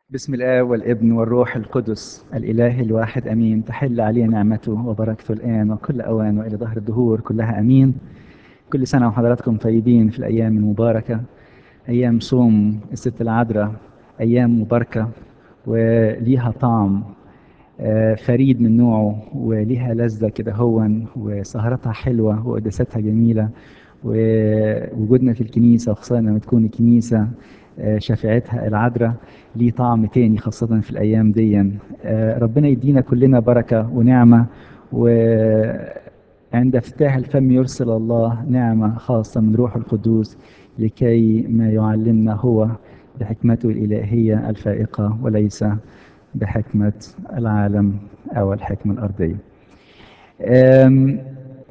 بسم الله والابن والروح القدس الإله الواحد أمين. تحل علينا نعمته وبركته الآن وكل أوان وإلى ظهر الدهور كلها أمين. كل سنة وحضراتكم طيبين في الأيام المباركة، أيام صوم الست العذراء، أيام مباركة وليها طعم فريد من نوعه، وليها لذة كده هون، وسهرتها حلوة وقداستها جميلة، ووجودنا في الكنيسة وخاصة لما تكون الكنيسة شفاعتها العذراء ليه طعم تاني خاصة في الأيام دي. ربنا يدينا كلنا بركة ونعمة، وعند افتتاح الفم يرسل الله نعمة خاصة من روح القدوس لكي ما يعلمنا هو بحكمته الإلهية الفائقة وليس بحكمة العالم أو الحكمة الأرضية. أم،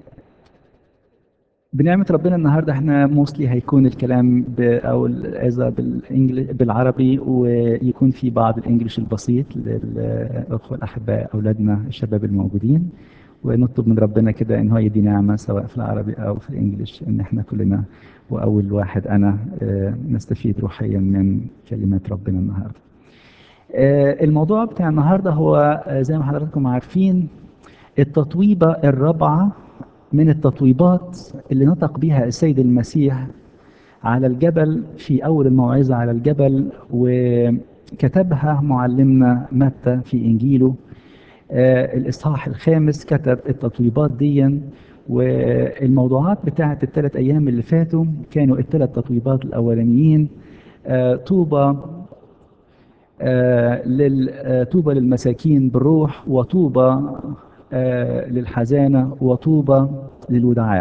بنعمة ربنا النهاردة احنا موصلي هيكون الكلام أو العظة بالعربي، ويكون في بعض الإنجليش البسيط للأخوة الأحباء أولادنا الشباب الموجودين، ونطلب من ربنا كده إن هو يدي نعمة سواء في العربي أو في الإنجليش إن احنا كلنا وأول واحد أنا نستفيد روحيا من كلمات ربنا النهاردة. الموضوع بتاع النهاردة هو زي ما حضراتكم عارفين التطويبة الرابعة من التطويبات اللي نطق بها السيد المسيح على الجبل في أول الموعظة على الجبل، وكتبها معلمنا متى في إنجيله. الإصحاح الخامس كتب التطويبات دي، والموضوعات بتاعت الثلاث أيام اللي فاتوا كانوا الثلاث تطويبات الأولانيين. طوبى طوبى للمساكين بالروح، وطوبى للحزانة، وطوبى للودعاء.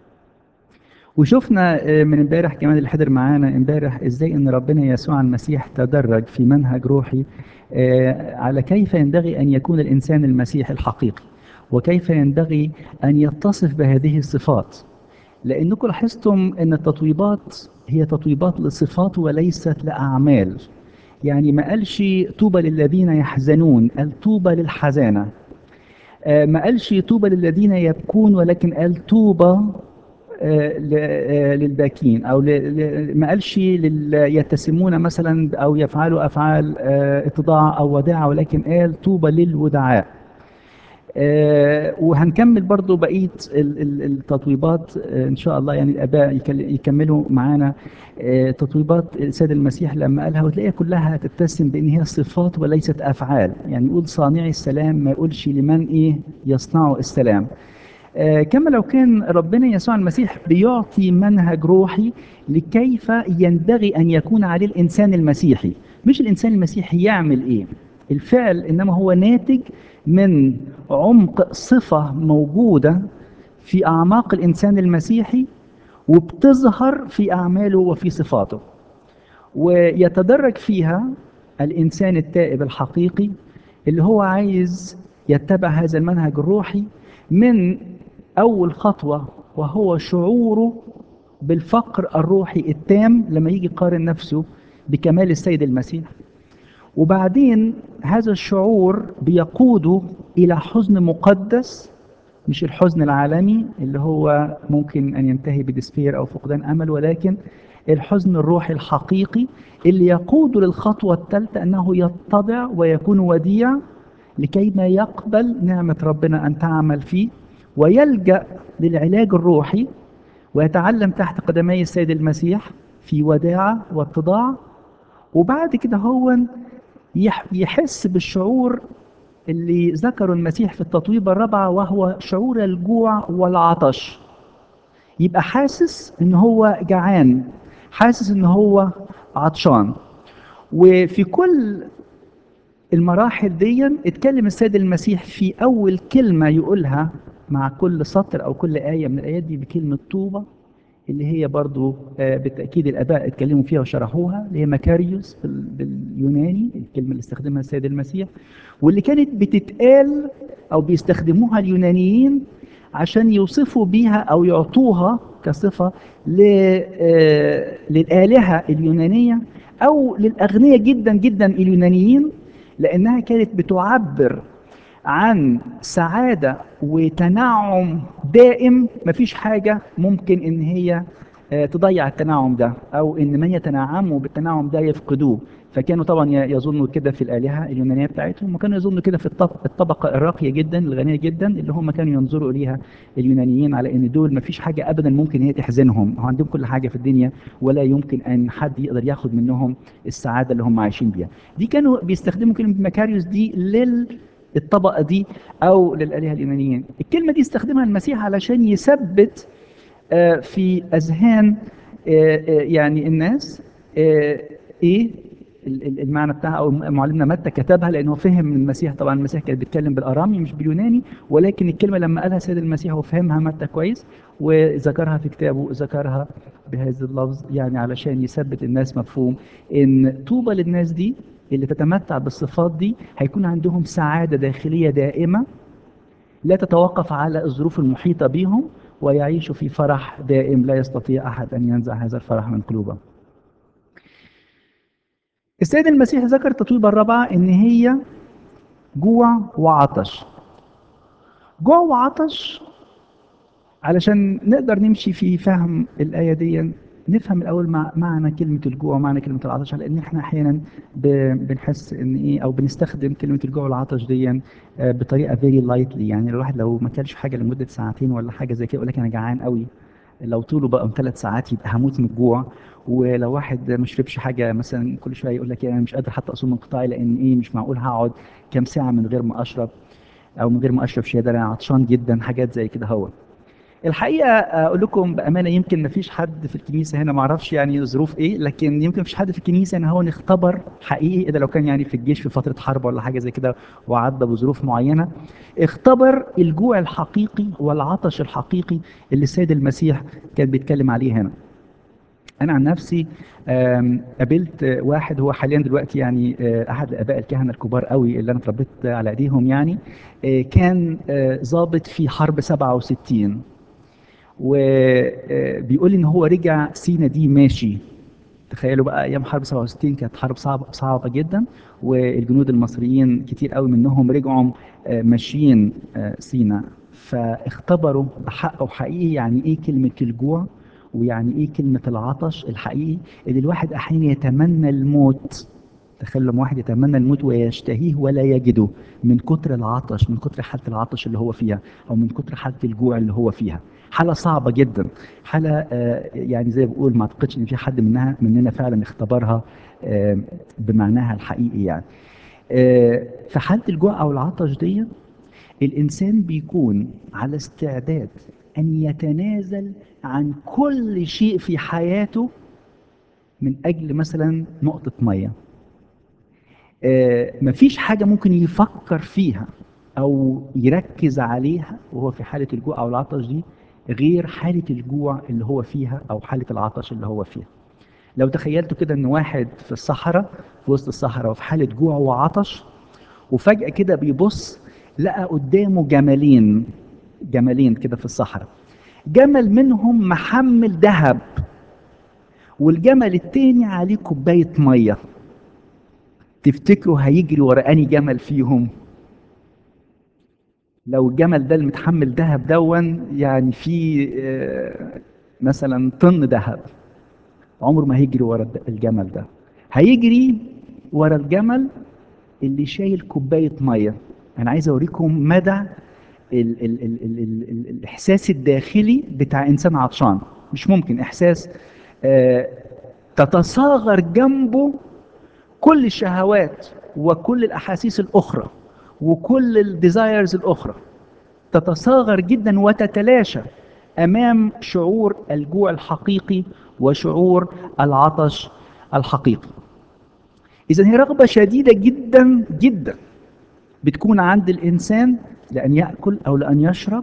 وشفنا من امبارح كمان اللي حضر معانا امبارح ازاي ان ربنا يسوع المسيح تدرج في منهج روحي على كيف ينبغي ان يكون الانسان المسيحي الحقيقي، وكيف ينبغي ان يتصف بهذه الصفات. لانكم لاحظتم ان التطويبات هي تطويبات لصفات وليست لاعمال. يعني ما قالش طوبى للذين يحزنون، قال طوبى للحزانة. ما قالش طوبى للذين يبكون، ولكن قال طوبى للباكين، او ما قالش يتسمون مثلا او يفعلوا افعال اتضاع او وداعة، ولكن قال طوبى للودعاء. وهنكمل برضو بقية التطويبات إن شاء الله. يعني الآباء يكملوا معانا تطويبات السيد المسيح لما قالها، وتلاقيها كلها تتسم بأن هي صفات وليست أفعال. يعني يقول صانعي السلام، ما يقولش لمن يصنع السلام. كما لو كان ربنا يسوع المسيح بيعطي منهج روحي لكيف ينبغي أن يكون عليه الإنسان المسيحي. مش الإنسان المسيحي يعمل إيه الفعل، إنما هو ناتج من عمق صفة موجودة في أعماق الإنسان المسيحي، وبتظهر في أعماله وفي صفاته، ويتدرج فيها الإنسان التائب الحقيقي اللي هو عايز يتبع هذا المنهج الروحي من أول خطوة، وهو شعوره بالفقر الروحي التام لما يجي يقارن نفسه بكمال السيد المسيح. وبعدين هذا الشعور بيقوده إلى حزن مقدس، مش الحزن العالمي اللي هو ممكن أن ينتهي بديسبير أو فقدان أمل، ولكن الحزن الروحي الحقيقي اللي يقوده للخطوة الثالثة أنه يتضع ويكون وديع لكي ما يقبل نعمة ربنا أن تعمل فيه، ويلجأ للعلاج الروحي ويتعلم تحت قدمي السيد المسيح في وداعة واتضاع. وبعد كده هو يحس بالشعور اللي ذكره المسيح في التطويبة الرابعة، وهو شعور الجوع والعطش. يبقى حاسس ان هو جعان، حاسس ان هو عطشان. وفي كل المراحل دي اتكلم السيد المسيح في اول كلمة يقولها مع كل سطر او كل آية من الآيات دي بكلمة طوبى، اللي هي برضو بالتأكيد الآباء اتكلموا فيها وشرحوها، اللي هي مكاريوس باليوناني، الكلمة اللي استخدمها السيد المسيح، واللي كانت بتتقال أو بيستخدموها اليونانيين عشان يوصفوا بيها أو يعطوها كصفة للآلهة اليونانية أو للأغنياء جدا جدا اليونانيين، لأنها كانت بتعبر عن سعادة وتنعم دائم. مفيش حاجة ممكن ان هي تضيع التنعم ده، او ان من يتنعموا بالتنعم ده يفقدوه. فكانوا طبعا يظنوا كده في الآلهة اليونانية بتاعتهم، وكانوا يظنوا كده في الطبقة الراقية جدا الغنية جدا اللي هم كانوا ينظروا إليها اليونانيين على إن دول ما فيش حاجة أبدا ممكن هي تحزنهم، هو عندهم كل حاجة في الدنيا ولا يمكن أن حد يقدر ياخد منهم السعادة اللي هم عايشين بيها. دي كانوا بيستخدموا كلمة مكاريوس دي للطبقة دي أو للآلهة اليونانيين. الكلمة دي استخدمها المسيح علشان يثبت في أذهان يعني الناس آه، إيه المعنى بتاعها، أو معلمنا متى كتبها لأنه فهم من المسيح. طبعا المسيح كان بيتكلم بالأرامي مش باليوناني، ولكن الكلمة لما قالها سيد المسيح وفهمها متى كويس وذكرها في كتابه، ذكرها بهذا اللفظ يعني علشان يثبت الناس مفهوم إن طوبى للناس دي اللي تتمتع بالصفات دي، هيكون عندهم سعادة داخلية دائمة لا تتوقف على الظروف المحيطة بهم، ويعيشوا في فرح دائم لا يستطيع أحد أن ينزع هذا الفرح من قلوبهم. السيد المسيح ذكر التطويبة الرابعة إن هي جوع وعطش. جوع وعطش، علشان نقدر نمشي في فهم الآية دي نفهم الأول معنى كلمة الجوع ومعنى كلمة العطش، لأن احنا أحيانا بنحس إن إيه، أو بنستخدم كلمة الجوع والعطش دي بطريقة very lightly. يعني الواحد لو ما كلش حاجة لمدة ساعتين ولا حاجة زي كده يقول لك أنا جعان قوي، لو طوله بقى 3 ساعات يبقى هموت من الجوع. ولو واحد ما شربش حاجة مثلا كل شوية يقول لك أنا مش قادر حتى أصوم انقطاعي، لأن إيه مش معقول هقعد كام ساعة من غير ما أشرب، أو من غير ما أشرب شاي، ده أنا عطشان جدا، حاجات زي كده. هو الحقيقه اقول لكم بامانه يمكن ما فيش حد في الكنيسه هنا، ما اعرفش يعني ظروف ايه، لكن يمكن ما فيش حد في الكنيسه ان هو اختبر حقيقي اذا لو كان يعني في الجيش في فتره حرب ولا حاجه زي كده وعدى بظروف معينه، اختبر الجوع الحقيقي والعطش الحقيقي اللي السيد المسيح كان بيتكلم عليه هنا. انا عن نفسي قابلت واحد هو حاليا دلوقتي يعني احد الاباء الكهنه الكبار قوي اللي انا اتربيت على ايديهم يعني، كان ضابط في حرب 67، وبيقول لي ان هو رجع سينا دي ماشي. تخيلوا بقى ايام حرب 67 كانت حرب صعبه جدا، والجنود المصريين كتير قوي منهم رجعوا ماشيين سينا، فاختبروا بحق وحقيقي يعني ايه كلمه الجوع، ويعني ايه كلمه العطش الحقيقي اللي الواحد احيانا يتمنى الموت. تخيل لما واحد يتمنى الموت ويشتهيه ولا يجده من كتر العطش، من كتر حالة العطش اللي هو فيها، أو من كتر حالة الجوع اللي هو فيها. حالة صعبة جدا، حالة يعني زي ما بقول ما أعتقدش إن في حد مننا فعلا اختبرها بمعناها الحقيقي يعني. في حالة الجوع أو العطش دي الإنسان بيكون على استعداد أن يتنازل عن كل شيء في حياته من أجل مثلا نقطة مية. مفيش حاجة ممكن يفكر فيها أو يركز عليها وهو في حالة الجوع أو العطش دي غير حالة الجوع اللي هو فيها أو حالة العطش اللي هو فيها. لو تخيلتوا كده إن واحد في الصحراء، في وسط الصحراء وفي حالة جوع وعطش، وفجأة كده بيبص لقى قدامه جملين، جملين كده في الصحراء، جمل منهم محمل ذهب والجمل التاني عليه كوباية مية. تفتكروا هيجري ورا أنهي جمل فيهم؟ لو الجمل ده المتحمل ذهب يعني في مثلا طن ذهب، عمره ما هيجري ورا الجمل ده، هيجري ورا الجمل اللي شايل كوباية مية. أنا عايز أوريكم مدى ال الإحساس الداخلي بتاع إنسان عطشان. مش ممكن إحساس آه، تتصاغر جنبه كل الشهوات وكل الأحاسيس الأخرى وكل الديزايرز الأخرى، تتصاغر جدا وتتلاشى امام شعور الجوع الحقيقي وشعور العطش الحقيقي. اذا هي رغبه شديده جدا جدا بتكون عند الانسان لان ياكل او لان يشرب،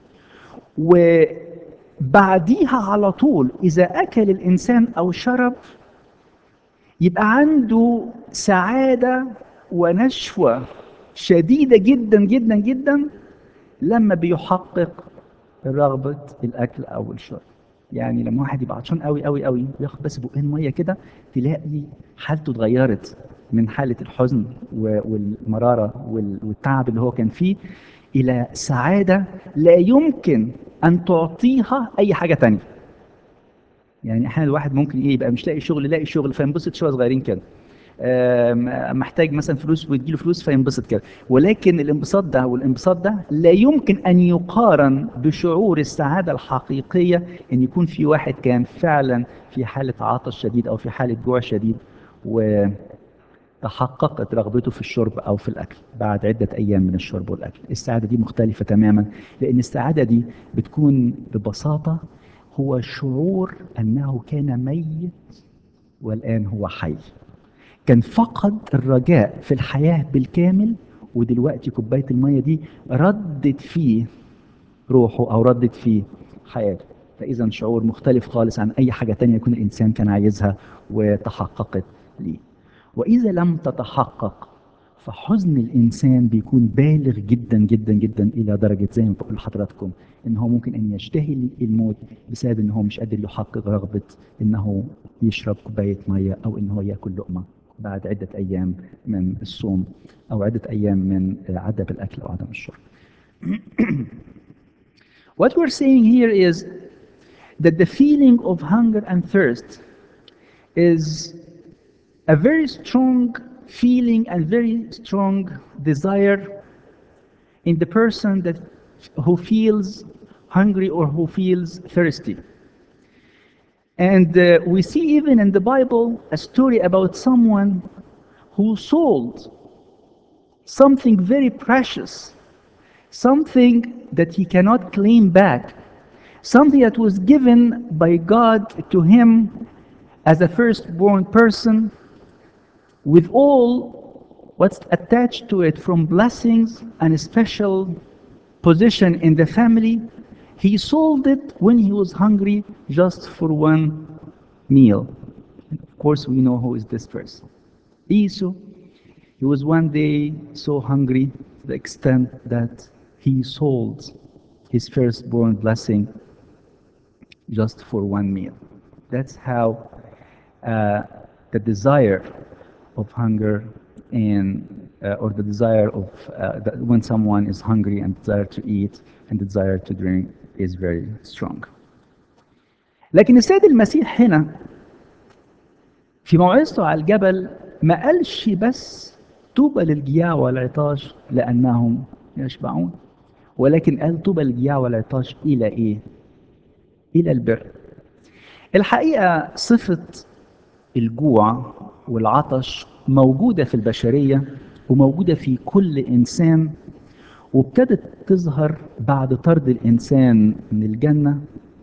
وبعديها على طول اذا اكل الانسان او شرب يبقى عنده سعاده ونشوه شديده جدا جدا جدا لما بيحقق رغبة الأكل أو الشرب. يعني لما واحد يبقى عطشان قوي قوي قوي وياخد بس بقين مية كده، تلاقي حالته اتغيرت من حالة الحزن والمرارة والتعب اللي هو كان فيه إلى سعادة لا يمكن أن تعطيها أي حاجة تانية. يعني أحيانا الواحد ممكن إيه يبقى مش لاقي شغل، لاقي شغل فينبسط شوية صغيرين كده، محتاج مثلا فلوس ويديله فلوس فينبسط كده. ولكن الانبساط ده والانبساط ده لا يمكن ان يقارن بشعور السعاده الحقيقيه ان يكون في واحد كان فعلا في حاله عطش شديد او في حاله جوع شديد، وتحققت رغبته في الشرب او في الاكل بعد عده ايام من الشرب والاكل. السعاده دي مختلفه تماما، لان السعاده دي بتكون ببساطه هو شعور انه كان ميت والان هو حي، كان فقد الرجاء في الحياة بالكامل، ودلوقتي كوباية المية دي ردت فيه روحه أو ردت فيه حياته. فإذا شعور مختلف خالص عن أي حاجة تانية يكون الإنسان كان عايزها وتحققت ليه. وإذا لم تتحقق فحزن الإنسان بيكون بالغ جدا جدا جدا، إلى درجة زي ما بقول لحضراتكم إن هو ممكن أن يشتهي الموت بسبب إن هو مش قادر يحقق رغبة إنه يشرب كوباية مية أو إن هو يأكل لقمة بعد عدة أيام من الصوم أو عدة أيام من عدم الأكل أو عدم الشرب. What we're saying here is that the feeling of hunger and thirst is a very strong feeling and very strong desire in the person that who feels hungry or who feels thirsty. And we see even in the Bible a story about someone who sold something very precious, something that he cannot claim back, something that was given by God to him as a firstborn person, with all what's attached to it from blessings and a special position in the family. He sold it when he was hungry just for one meal. Of course, we know who is this person. Esau. He was one day so hungry to the extent that he sold his firstborn blessing just for one meal. That's how uh, the desire of hunger and or the desire of when someone is hungry and desire to eat and desire to drink is very strong. لكن السيد المسيح هنا في موعظته على الجبل ما قالش بس طوبى للجياع والعطاش لأنهم يشبعون، ولكن قال طوبى للجياع والعطاش إلى إيه؟ إلى البر. الحقيقة صفة الجوع والعطش موجودة في البشرية وموجودة في كل إنسان، وابتدت تظهر بعد طرد الإنسان من الجنة،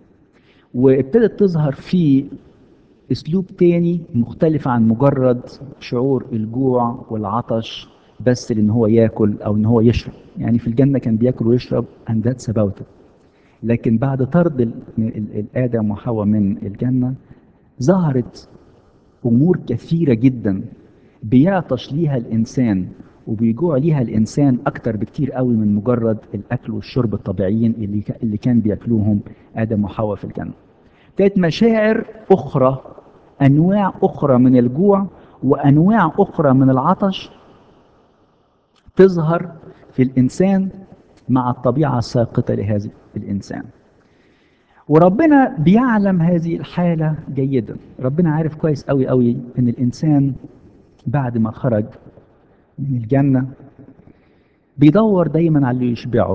وابتدت تظهر في اسلوب تاني مختلف عن مجرد شعور الجوع والعطش بس لان هو ياكل او ان هو يشرب. يعني في الجنه كان بياكل ويشرب and that's about it. لكن بعد طرد ادم وحواء من الجنه ظهرت امور كثيره جدا بيعطش ليها الانسان وبيجوع ليها الانسان اكتر بكتير قوي من مجرد الاكل والشرب الطبيعيين اللي كان بياكلوهم ادم وحواء في الجنه. كانت مشاعر أخرى، أنواع أخرى من الجوع وأنواع أخرى من العطش تظهر في الإنسان مع الطبيعة الساقطة لهذا الإنسان. وربنا بيعلم هذه الحالة جيدا. ربنا عارف كويس قوي قوي إن الإنسان بعد ما خرج من الجنة بيدور دايما على اللي يشبعه.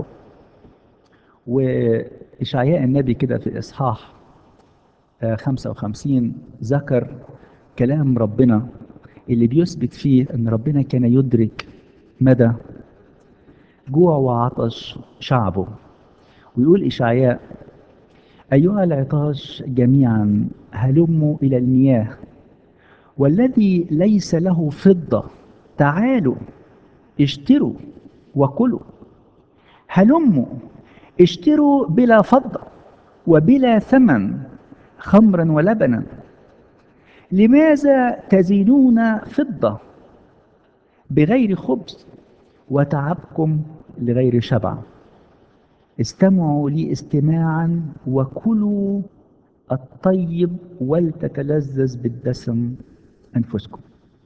وإشعياء النبي كده في إصحاح 55 ذكر كلام ربنا اللي بيثبت فيه ان ربنا كان يدرك مدى جوع وعطش شعبه. ويقول إشعياء: أيها العطاش جميعا هلموا إلى المياه، والذي ليس له فضة تعالوا اشتروا وكلوا. هلموا اشتروا بلا فضة وبلا ثمن خمرا ولبنا. لماذا تزينون فضة بغير خبز وتعبكم لغير شبع؟ استمعوا لي استماعا وكلوا الطيب ولتتلذذ بالدسم أنفسكم.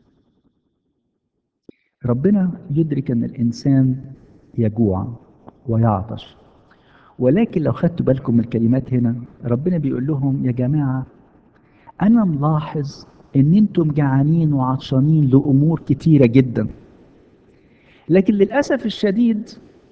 ربنا يدرك أن الإنسان يجوع ويعطش، ولكن لو خدتوا بالكم من الكلمات هنا ربنا بيقول لهم: يا جماعة أنا ملاحظ ان انتم جعانين وعطشانين لامور كتيره جدا، لكن للاسف الشديد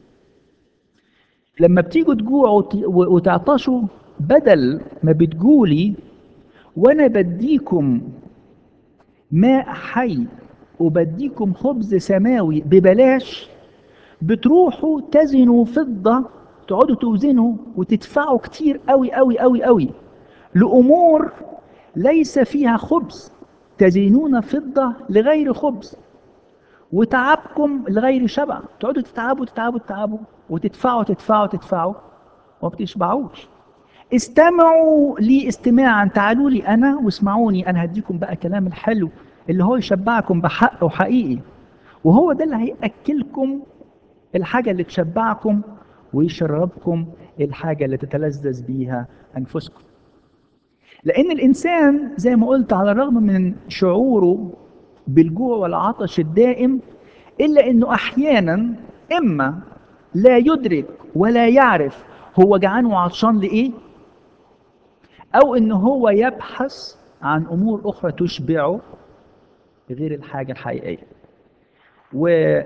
لما بتيجوا تجوعوا وتعطشوا، بدل ما بتجولي وانا بديكم ماء حي وبديكم خبز سماوي ببلاش، بتروحوا تزنوا فضة، تقعدوا توزنوا وتدفعوا كتير قوي قوي قوي قوي لأمور ليس فيها خبز، تزينون فضة لغير خبز، وتعبكم لغير شبع، تقعدوا تتعبوا تتعبوا تتعبوا وتدفعوا تدفعوا تدفعوا وما بتشبعوش. استمعوا لي استماعا، تعالوا لي انا واسمعوني، انا هديكم بقى كلام الحلو اللي هو يشبعكم بحق وحقيقي، وهو ده اللي هيأكلكم الحاجة اللي تشبعكم، ويشربكم الحاجة اللي تتلذذ بيها أنفسكم. لأن الإنسان زي ما قلت على الرغم من شعوره بالجوع والعطش الدائم، إلا أنه أحيانا إما لا يدرك ولا يعرف هو جعان وعطشان لإيه، أو أنه هو يبحث عن أمور أخرى تشبعه غير الحاجة الحقيقية. وفي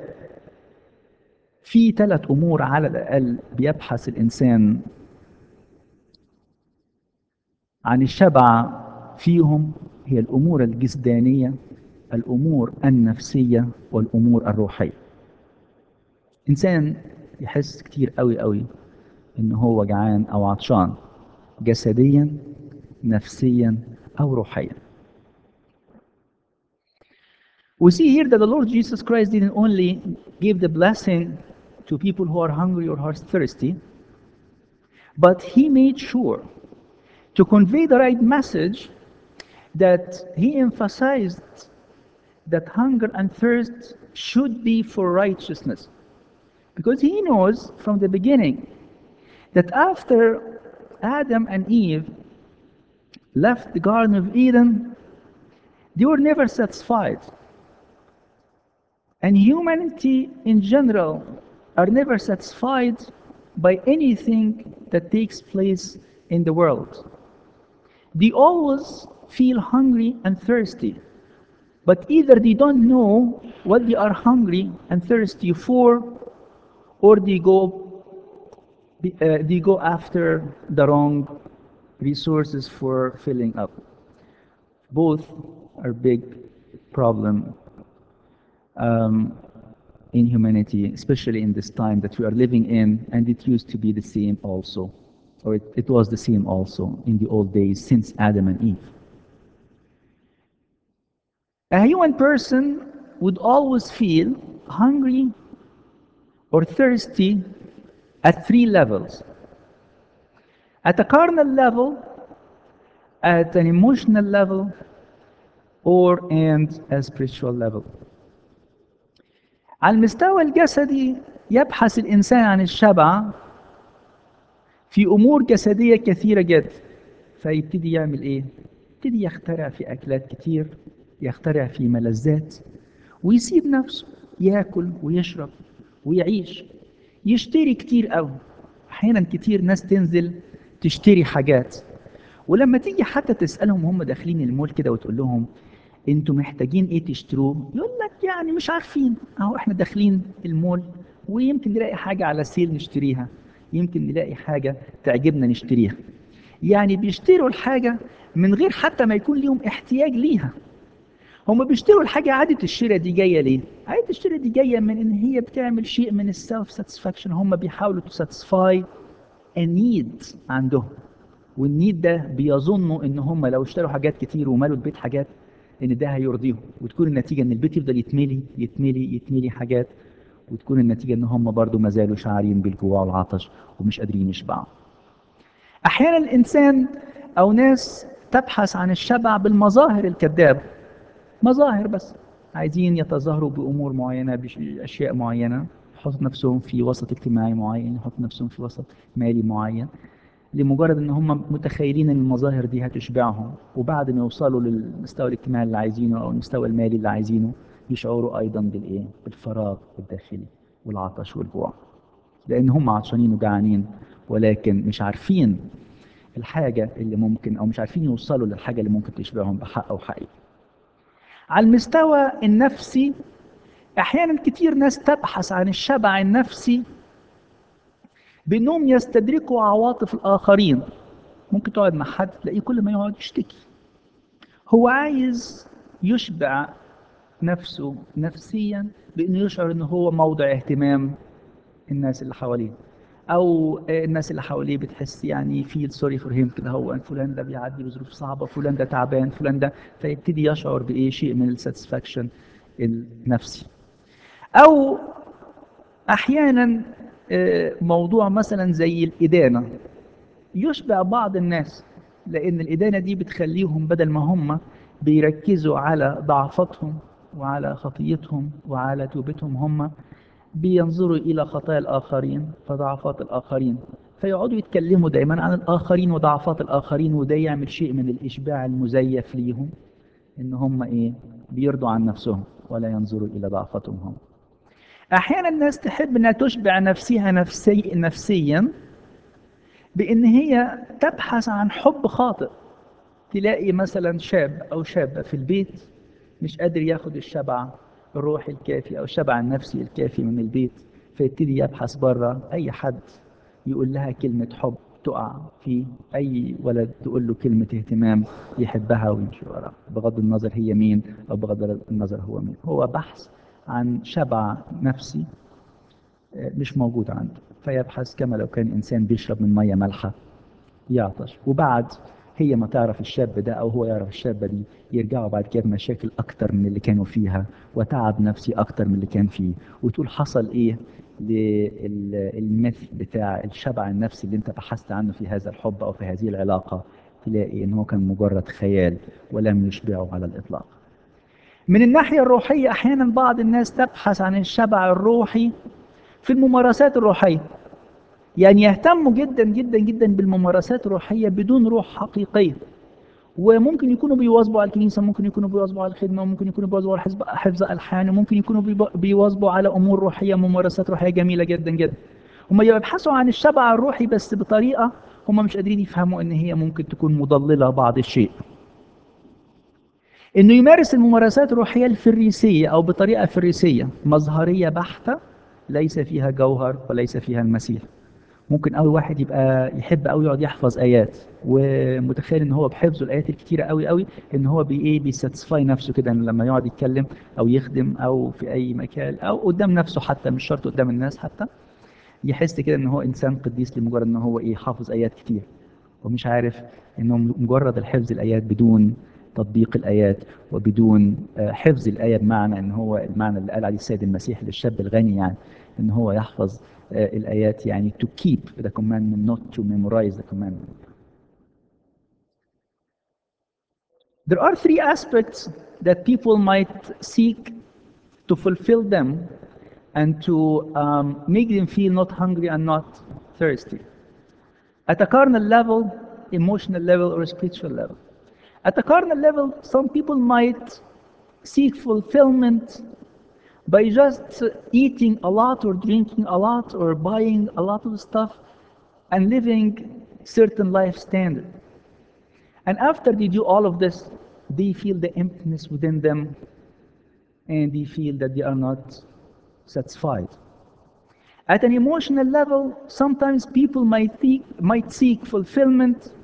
3 أمور على الأقل بيبحث الإنسان عن الشبع فيهم، هي الأمور الجسدانية، الأمور النفسية، والأمور الروحية. إنسان يحس كتير قوي قوي إن هو جعان أو عطشان، جسديا، نفسيا، أو روحيا. We see here that the Lord Jesus Christ didn't only give the blessing to people who are hungry or are thirsty, but he made sure to convey the right message, that he emphasized that hunger and thirst should be for righteousness. Because he knows from the beginning that after Adam and Eve left the Garden of Eden, they were never satisfied. And humanity in general are never satisfied by anything that takes place in the world. They always feel hungry and thirsty, but either they don't know what they are hungry and thirsty for, or they go after the wrong resources for filling up. Both are big problem um, in humanity, especially in this time that we are living in, and it used to be the same also, or it was the same also in the old days since Adam and Eve. A human person would always feel hungry or thirsty at 3 levels: at a carnal level, at an emotional level, or and a spiritual level. على المستوى الجسدي يبحث الإنسان عن الشبع في أمور جسدية كثيرة جدا، فيبتدي يعمل إيه؟ يبتدي يخترع في أكلات كتير، يخترع في ملذات، ويسيب نفسه ياكل ويشرب ويعيش، يشتري كتير قوي. أحيانا كتير ناس تنزل تشتري حاجات، ولما تيجي حتى تسألهم هم داخلين المول كده وتقول لهم انتوا محتاجين ايه تشتروه، يقول لك يعني مش عارفين، اهو احنا داخلين المول ويمكن نلاقي حاجة على سيل نشتريها، يمكن نلاقي حاجة تعجبنا نشتريها. يعني بيشتروا الحاجة من غير حتى ما يكون ليهم احتياج ليها. هم بيشتروا الحاجة، عادة الشراء دي جاية ليه؟ عادة الشراء دي جاية من ان هي بتعمل شيء من السيلف ساتسفاكشن، هم بيحاولوا تساتسفاي النيد عندهم، والنيد ده بيظنوا ان هم لو اشتروا حاجات كتير ومالوا البيت حاجات ان ده هيرضيهم، وتكون النتيجه ان البيت يفضل يتملي يتملي يتملي حاجات، وتكون النتيجه ان هم برضو ما زالوا شاعرين بالجوع والعطش ومش قادرين يشبعوا. احيانا الانسان او ناس تبحث عن الشبع بالمظاهر الكذابه، مظاهر بس، عايزين يتظاهروا بامور معينه، باشياء معينه، يحط نفسهم في وسط اجتماعي معين، يحط نفسهم في وسط مالي معين، لمجرد ان هم متخيلين ان المظاهر دي هتشبعهم، وبعد ما يوصلوا للمستوى الاجتماعي اللي عايزينه او المستوى المالي اللي عايزينه يشعروا ايضا بالايه؟ بالفراغ الداخلي والعطش والجوع، لان هم عطشانين وجعانين، ولكن مش عارفين الحاجه اللي ممكن، او مش عارفين يوصلوا للحاجه اللي ممكن تشبعهم بحق او حقيقي. على المستوى النفسي أحيانا كتير ناس تبحث عن الشبع النفسي بأنهم يستدركوا عواطف الآخرين. ممكن تقعد مع حد تلاقيه كل ما يقعد يشتكي، هو عايز يشبع نفسه نفسيا بأنه يشعر أنه هو موضع اهتمام الناس اللي حواليه، او الناس اللي حواليه بتحس يعني فيل سوري فور هيم كده، هو فلان ده بيعدي بظروف صعبه، فلان ده تعبان، فلان ده، فيبتدي يشعر بايه، شيء من الساتسفاكشن النفسي. او احيانا موضوع مثلا زي الادانه يشبع بعض الناس، لان الادانه دي بتخليهم بدل ما هم بيركزوا على ضعفاتهم وعلى خطيتهم وعلى توبتهم، هم بينظروا إلى خطايا الآخرين فضعفات الآخرين، فيقعدوا يتكلموا دايما عن الآخرين وضعفات الآخرين، وده يعمل شيء من الإشباع المزيف ليهم، إن هم إيه، بيرضوا عن نفسهم ولا ينظروا إلى ضعفاتهم هم. أحيانا الناس تحب أنها تشبع نفسها نفسيا بأن هي تبحث عن حب خاطئ. تلاقي مثلا شاب أو شابة في البيت مش قادر ياخد الشبع الروحي الكافي أو الشبع النفسي الكافي من البيت، فيبتدي يبحث بره أي حد يقول لها كلمة حب تقع في أي ولد تقول له كلمة اهتمام يحبها ويمشي وراها، بغض النظر هي مين أو بغض النظر هو مين. هو بحث عن شبع نفسي مش موجود عنده، فيبحث كما لو كان إنسان بيشرب من مية مالحة يعطش. وبعد هي ما تعرف الشاب ده او هو يعرف الشابة دي، يرجعوا بعد كده بمشاكل اكتر من اللي كانوا فيها وتعب نفسي اكتر من اللي كان فيه، وتقول حصل ايه للمثل بتاع الشبع النفسي اللي انت بحثت عنه في هذا الحب او في هذه العلاقة، تلاقي ان هو كان مجرد خيال ولم يشبعه على الاطلاق. من الناحية الروحية احيانا بعض الناس تبحث عن الشبع الروحي في الممارسات الروحية، يعني يهتموا جدا جدا جدا بالممارسات الروحية بدون روح حقيقية، وممكن يكونوا بيواظبوا على الكنيسة، ممكن يكونوا بيواظبوا على الخدمة، ممكن يكونوا بيواظبوا على حفظ ألحان، وممكن يكونوا بيواظبوا على أمور روحية، ممارسات روحية جميلة جدا جدا. هم يبحثوا عن الشبع الروحي بس بطريقة هم مش قادرين يفهموا إن هي ممكن تكون مضللة بعض الشيء. إنه يمارس الممارسات الروحية الفريسية أو بطريقة فريسية مظهرية بحتة، ليس فيها جوهر وليس فيها المسيح. ممكن قوي واحد يبقى يحب قوي يقعد يحفظ ايات، ومتخيل ان هو بحفظه الايات الكتيره قوي قوي ان هو بي ايه بيساتسفاي نفسه كده، ان لما يقعد يتكلم او يخدم او في اي مكان او قدام نفسه حتى، مش شرط قدام الناس حتى، يحس كده ان هو انسان قديس لمجرد ان هو ايه حافظ ايات كتير، ومش عارف انه مجرد الحفظ الايات بدون تطبيق الايات وبدون حفظ الايه، بمعنى ان هو المعنى اللي قال عليه السيد المسيح للشاب الغني، يعني ان هو يحفظ الايات، يعني to keep the commandment not to memorize the commandment. There are three aspects that people might seek to fulfill them and to make them feel not hungry and not thirsty. At a carnal level, emotional level, or spiritual level. At a carnal level, some people might seek fulfillment by just eating a lot or drinking a lot or buying a lot of stuff and living certain life standard. And after they do all of this, they feel the emptiness within them and they feel that they are not satisfied. At an emotional level, sometimes people might seek fulfillment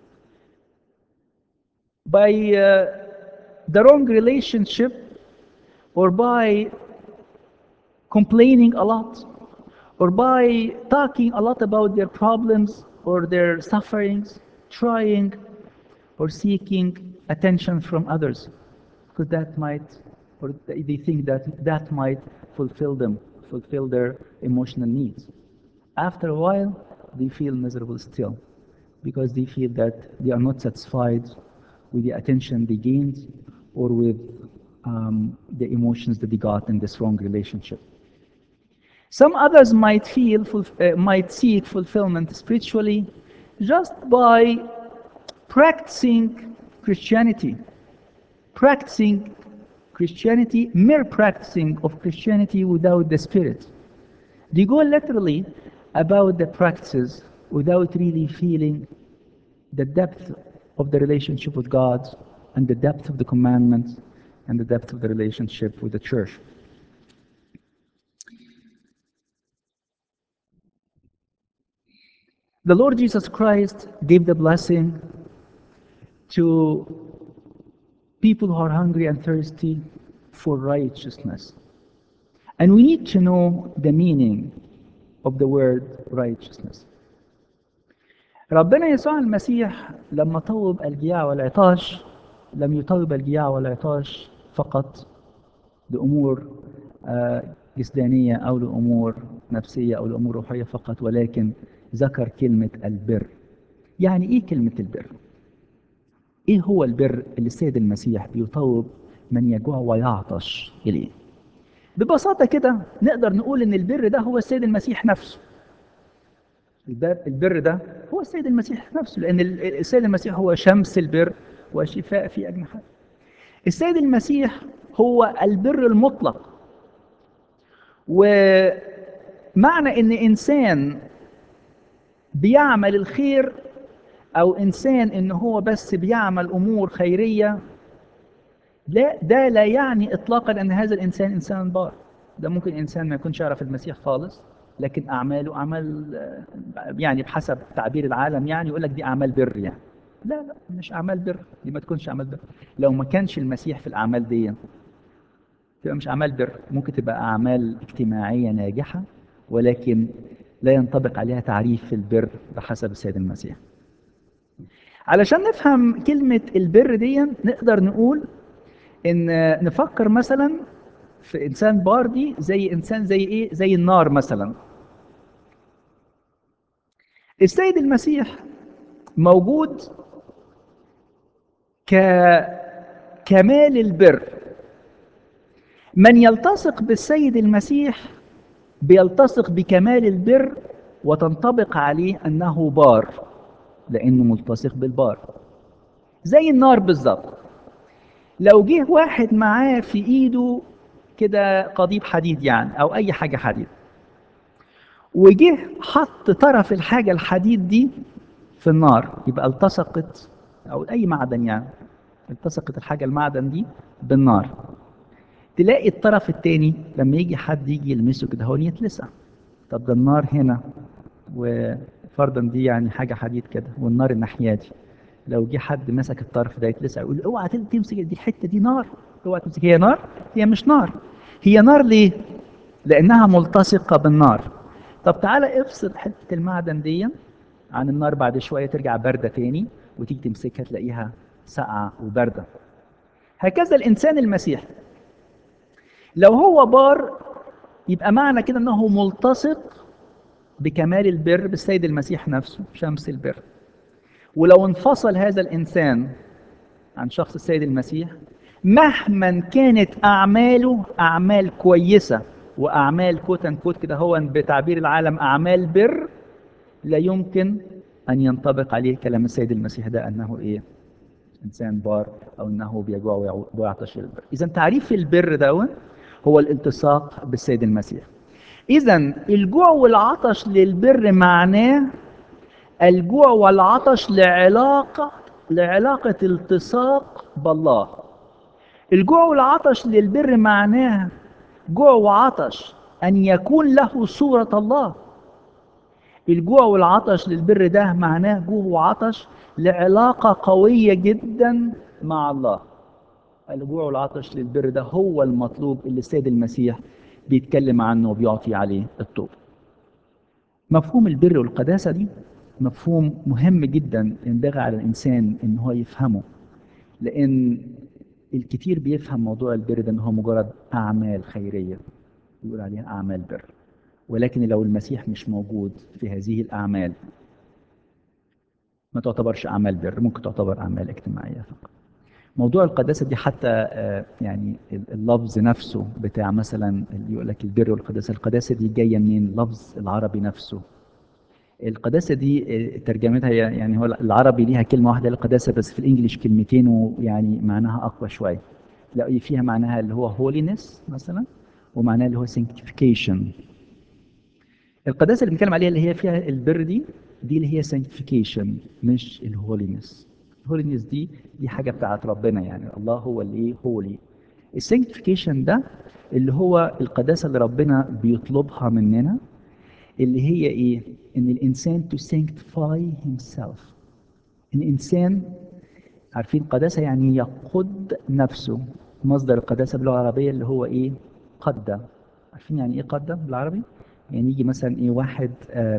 by the wrong relationship, or by complaining a lot, or by talking a lot about their problems or their sufferings, trying or seeking attention from others, because that might, or they think that that might fulfill them, fulfill their emotional needs. After a while, they feel miserable still, because they feel that they are not satisfied with the attention they gained or with the emotions that they got in this wrong relationship. Some others might seek fulfillment spiritually just by practicing Christianity, practicing Christianity, mere practicing of Christianity without the Spirit. They go literally about the practices without really feeling the depth of the relationship with God and the depth of the commandments and the depth of the relationship with the church. The Lord Jesus Christ gave the blessing to people who are hungry and thirsty for righteousness. And we need to know the meaning of the word righteousness. ربنا يسوع المسيح لما طوب الجياع والعطاش لم يطوب الجياع والعطاش فقط لأمور جسدانية أو لأمور نفسية أو لأمور روحية فقط، ولكن ذكر كلمة البر. يعني إيه كلمة البر؟ إيه هو البر اللي السيد المسيح بيطوب من يجوع ويعطش إليه؟ ببساطة كده نقدر نقول إن البر ده هو السيد المسيح نفسه. البر ده هو السيد المسيح نفسه، لأن السيد المسيح هو شمس البر وشفاء في أجنحته. السيد المسيح هو البر المطلق. ومعنى إن إنسان بيعمل الخير أو إنسان إن هو بس بيعمل أمور خيرية، ده لا يعني إطلاقا أن هذا الإنسان إنسان بار. ده ممكن إنسان ما يكونش يعرف المسيح خالص، لكن أعماله أعمال يعني بحسب تعبير العالم يعني يقول لك دي أعمال بر يعني. لا لا، مش أعمال بر، دي ما تكونش أعمال بر. لو ما كانش المسيح في الأعمال دي تبقى مش أعمال بر، ممكن تبقى أعمال اجتماعية ناجحة، ولكن لا ينطبق عليها تعريف البر بحسب السيد المسيح. علشان نفهم كلمة البر دي نقدر نقول إن نفكر مثلا في إنسان بار دي زي إنسان زي إيه؟ زي النار مثلا. السيد المسيح موجود ككمال البر. من يلتصق بالسيد المسيح بيلتصق بكمال البر وتنطبق عليه أنه بار، لأنه ملتصق بالبار. زي النار بالظبط. لو جه واحد معاه في إيده كده قضيب حديد يعني أو أي حاجة حديد، وجه حط طرف الحاجة الحديد دي في النار، يبقى التصقت، أو أي معدن يعني التصقت الحاجة المعدن دي بالنار. تلاقي الطرف التاني لما يجي حد يجي يلمسه كده هو يتلسع. طب ده النار هنا، وفرضا دي يعني حاجة حديد كده والنار الناحية دي، لو جه حد مسك الطرف ده يتلسع، يقول اوعى تمسك دي الحتة دي نار، اوعى تمسك. هي نار؟ هي مش نار. هي نار ليه؟ لأنها ملتصقة بالنار. طب تعالى افصل حتة المعدن دي عن النار، بعد شوية ترجع باردة تاني، وتيجي تمسكها تلاقيها ساقعة وباردة. هكذا الإنسان المسيح لو هو بار يبقى معنى كده أنه ملتصق بكمال البر بالسيد المسيح نفسه شمس البر. ولو انفصل هذا الإنسان عن شخص السيد المسيح، مهما كانت أعماله أعمال كويسة وأعمال كوت أند كوت كده هو بتعبير العالم أعمال بر، لا يمكن أن ينطبق عليه كلام السيد المسيح ده أنه إيه؟ إنسان بار، أو أنه بيجوع ويعطش البر. إذا تعريف البر ده هو الالتصاق بالسيد المسيح. إذا الجوع والعطش للبر معناه الجوع والعطش لعلاقة التصاق بالله. الجوع والعطش للبر معناه جوع وعطش أن يكون له صورة الله. الجوع والعطش للبر ده معناه جوع وعطش لعلاقة قوية جدا مع الله. الجوع والعطش للبر ده هو المطلوب اللي السيد المسيح بيتكلم عنه وبيعطي عليه الطوب. مفهوم البر والقداسة دي مفهوم مهم جدا ينبغي على الإنسان إن هو يفهمه، لأن الكثير بيفهم موضوع البر ده إن هو مجرد أعمال خيرية، يقول عليها أعمال بر، ولكن لو المسيح مش موجود في هذه الأعمال ما تعتبرش أعمال بر، ممكن تعتبر أعمال اجتماعية فقط. موضوع القداسة دي حتى يعني اللفظ نفسه بتاع مثلا اللي يقول لك البر والقداسة، القداسة دي جاية منين؟ اللفظ العربي نفسه. القداسة دي ترجمتها يعني هو العربي ليها كلمة واحدة للقداسة، بس في الإنجليش كلمتين ويعني معناها أقوى شوية. تلاقي فيها معناها اللي هو holiness مثلا، ومعناها اللي هو sanctification. القداسة اللي بنتكلم عليها اللي هي فيها البر دي اللي هي sanctification مش الهولينس. الهولينس دي حاجة بتاعت ربنا، يعني الله هو اللي ايه holy، السينكتيفيكيشن ده اللي هو القداسة اللي ربنا بيطلبها مننا، اللي هي ايه؟ ان الانسان to sanctify himself. الانسان، عارفين قداسة يعني يقود نفسه. مصدر القداسة باللغة العربية اللي هو ايه؟ قدة. عارفين يعني ايه قدة بالعربي؟ يعني يجي مثلا ايه واحد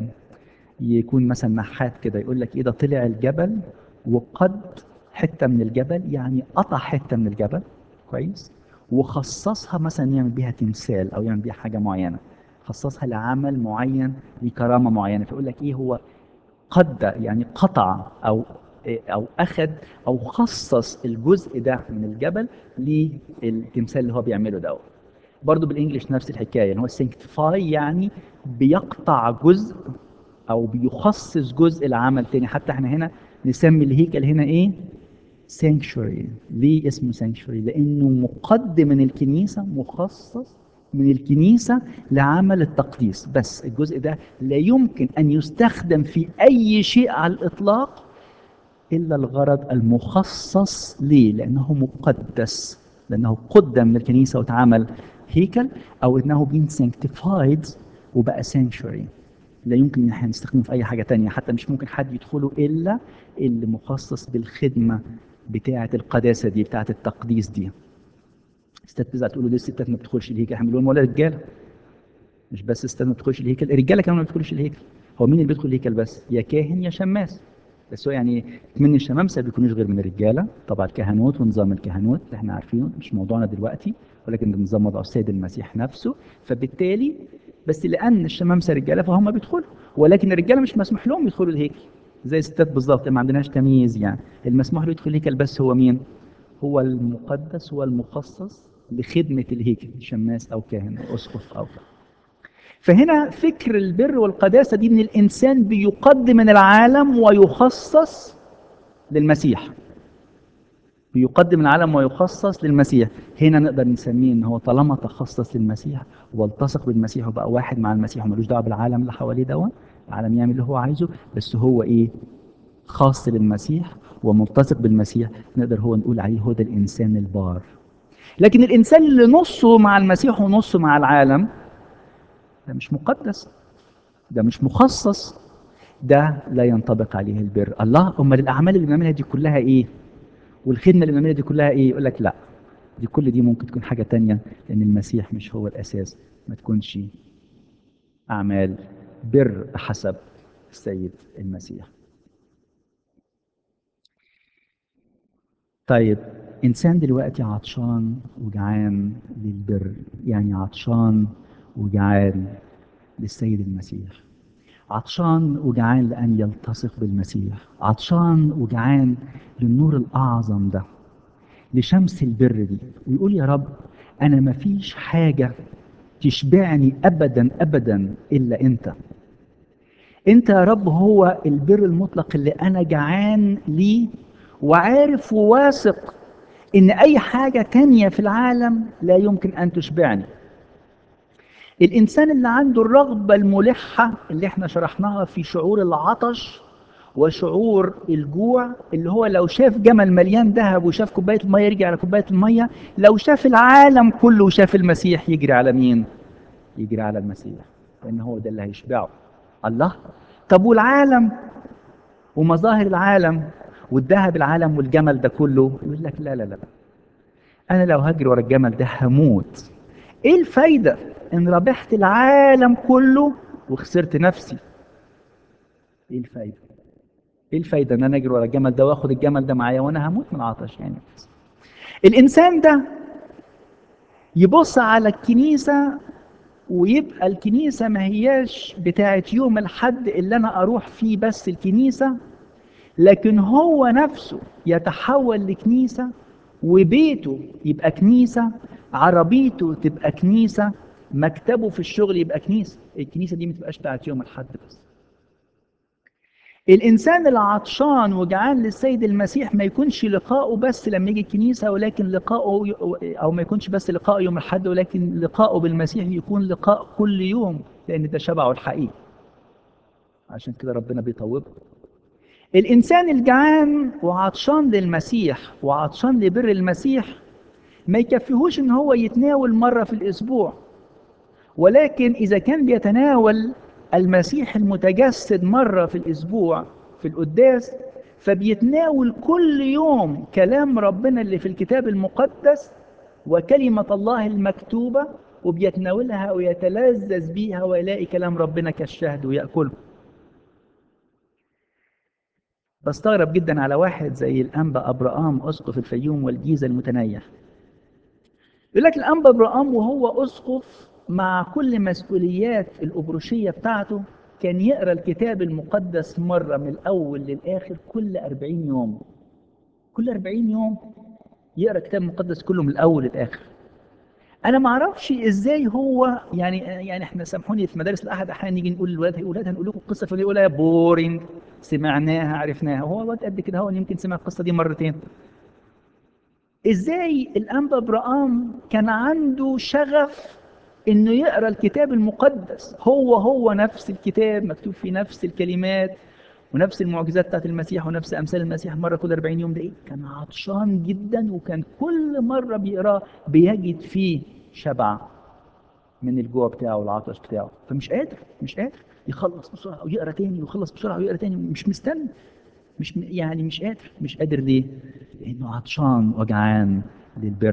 يكون مثلا نحات كده يقول لك ايه ده طلع الجبل وقد حتة من الجبل، يعني قطع حتة من الجبل كويس وخصصها مثلا يعمل بيها تمثال او يعمل بيها حاجة معينة، خصصها لعمل معين لكرامة معينة، فيقول لك ايه هو قد، يعني قطع او اخذ او خصص الجزء ده من الجبل للتمثال اللي هو بيعمله ده. برضه بالانجلش نفس الحكايه، يعني هو سينكتيفاي يعني بيقطع جزء او بيخصص جزء لعمل تاني. حتى احنا هنا نسمي الهيكل هنا ايه؟ سانكشوري. ليه اسمه سانكشوري؟ لانه مقدم من الكنيسه، مخصص من الكنيسه لعمل التقديس، بس الجزء ده لا يمكن ان يستخدم في اي شيء على الاطلاق الا الغرض المخصص ليه، لانه مقدس، لانه قدم من الكنيسه واتعمل هيكل، او انه بين سانكتيفايد وبقى سانكشوري. لا يمكن ان احنا نستخدمه في اي حاجه تانية، حتى مش ممكن حد يدخله الا اللي مخصص بالخدمه بتاعه القداسه دي، بتاعه التقديس دي. الستات تزعل تقول له ليه الستات ما بتدخلش الهيكل؟ احنا بنقول لهم ولا رجاله، مش بس الستات ما بتدخلش الهيكل، الرجاله كمان ما بتدخلش الهيكل. هو مين اللي بيدخل الهيكل بس؟ يا كاهن يا شماس. بس هو يعني من الشمامسه بيكونوش غير من الرجاله، طبعا الكهنوت ونظام الكهنوت اللي احنا عارفينه مش موضوعنا دلوقتي، ولكن ده نظام وضعه السيد المسيح نفسه. فبالتالي بس لان الشمامسه رجاله فهم بيدخلوا، ولكن الرجاله مش مسموح لهم يدخلوا الهيكل زي الستات بالظبط، ما عندناش تمييز يعني. المسموح له يدخل الهيكل بس هو مين؟ هو المقدس، هو المخصص لخدمه الهيكل، شماس او كاهن او اسقف او كده. فهنا فكر البر والقداسة دي ان الانسان بيقدم من العالم ويخصص للمسيح، بيقدم العالم ويخصص للمسيح. هنا نقدر نسميه ان هو طالما تخصص للمسيح والتصق بالمسيح وبقى واحد مع المسيح وملوش دعوه بالعالم اللي حواليه دوت، العالم يعمل اللي هو عايزه، بس هو ايه؟ خاص للمسيح وملتصق بالمسيح، نقدر هو نقول عليه هو ده الانسان البار. لكن الانسان اللي نصه مع المسيح ونصه مع العالم، ده مش مقدس، ده مش مخصص، ده لا ينطبق عليه البر. الله، امال الاعمال اللي بنعملها دي كلها ايه؟ والخدمه اللي بنعملها دي كلها ايه؟ يقول لك لا، دي كل دي ممكن تكون حاجه تانية، لان المسيح مش هو الاساس، ما تكونش اعمال بر بحسب السيد المسيح. طيب، انسان دلوقتي عطشان وجعان للبر، يعني عطشان وجعان للسيد المسيح، عطشان وجعان لأن يلتصق بالمسيح، عطشان وجعان للنور الأعظم ده، لشمس البر دي، ويقول يا رب أنا مفيش حاجة تشبعني أبدا أبدا إلا أنت. أنت يا رب هو البر المطلق اللي أنا جعان ليه، وعارف وواثق إن أي حاجة تانية في العالم لا يمكن أن تشبعني. الإنسان اللي عنده الرغبة الملحة اللي احنا شرحناها في شعور العطش وشعور الجوع، اللي هو لو شاف جمل مليان ذهب وشاف كوباية المية يرجع على كوباية المية، لو شاف العالم كله وشاف المسيح يجري على مين؟ يجري على المسيح، لأن هو ده اللي هيشبعه. الله، طب والعالم ومظاهر العالم والذهب العالم والجمل ده كله؟ يقول لك لا لا لا، أنا لو هجري ورا الجمل ده هموت. ايه الفايدة ان ربحت العالم كله وخسرت نفسي؟ ايه الفايدة؟ ايه الفايدة ان انا اجري ورا الجمل ده واخد الجمل ده معايا وانا هموت من العطش يعني؟ الانسان ده يبص على الكنيسة ويبقى الكنيسة ما هياش بتاعت يوم الحد اللي انا اروح فيه بس الكنيسة، لكن هو نفسه يتحول لكنيسة، وبيته يبقى كنيسة، عربيته تبقى كنيسة، مكتبه في الشغل يبقى كنيسة. الكنيسة دي ما تبقاش بتاعت يوم الحد بس. الإنسان العطشان وجعان للسيد المسيح ما يكونش لقاؤه بس لما يجي الكنيسة، ولكن لقاؤه، أو ما يكونش بس لقاؤه يوم الحد، ولكن لقاؤه بالمسيح يكون لقاء كل يوم، لأن ده شبعه الحقيقي. عشان كده ربنا بيطوبه. الإنسان الجعان وعطشان للمسيح وعطشان لبر المسيح ما يكفيهوش ان هو يتناول مرة في الاسبوع، ولكن اذا كان بيتناول المسيح المتجسد مرة في الاسبوع في القداس، فبيتناول كل يوم كلام ربنا اللي في الكتاب المقدس وكلمة الله المكتوبة، وبيتناولها ويتلذذ بيها ويلاقي كلام ربنا كالشهد ويأكله. بستغرب جدا على واحد زي الأنبا أبرام أسقف الفيوم والجيزة المتنيح. يقول لك الأنبا أبرام وهو أسقف مع كل مسؤوليات الأبروشية بتاعته كان يقرأ الكتاب المقدس مرة من الأول للآخر كل 40 يوم. كل 40 يوم يقرأ الكتاب المقدس كله من الأول للآخر. انا ما اعرفش ازاي هو يعني احنا سامحوني في مدارس الاحد احيانا نيجي نقول للولاد هنقول لكم القصه فلان يقول يا بورينج، سمعناها عرفناها، وهو الواد قد كده هو يمكن سمع القصه دي مرتين. ازاي الانبا ابراهام كان عنده شغف انه يقرا الكتاب المقدس، هو نفس الكتاب مكتوب فيه نفس الكلمات ونفس المعجزات بتاعت المسيح ونفس امثال المسيح مره كل 40 يوم. ده ايه؟ كان عطشان جدا، وكان كل مره بيقراه بيجد فيه شبع من الجوع بتاعه والعطش بتاعه، فمش قادر يخلص بسرعه ويقرا تاني ويخلص بسرعه ويقرا تاني، مش مستني، يعني مش قادر ليه؟ لانه عطشان وجعان للبر.